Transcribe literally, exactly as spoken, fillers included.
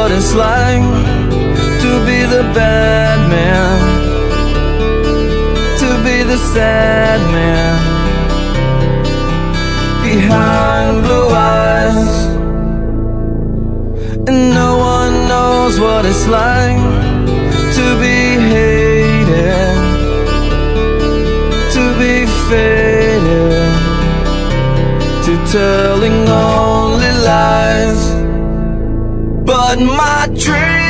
what it's like to be the bad man, to be the sad man behind blue eyes. And no one knows what it's like to be hated, to be faded, to telling only lies. But my dream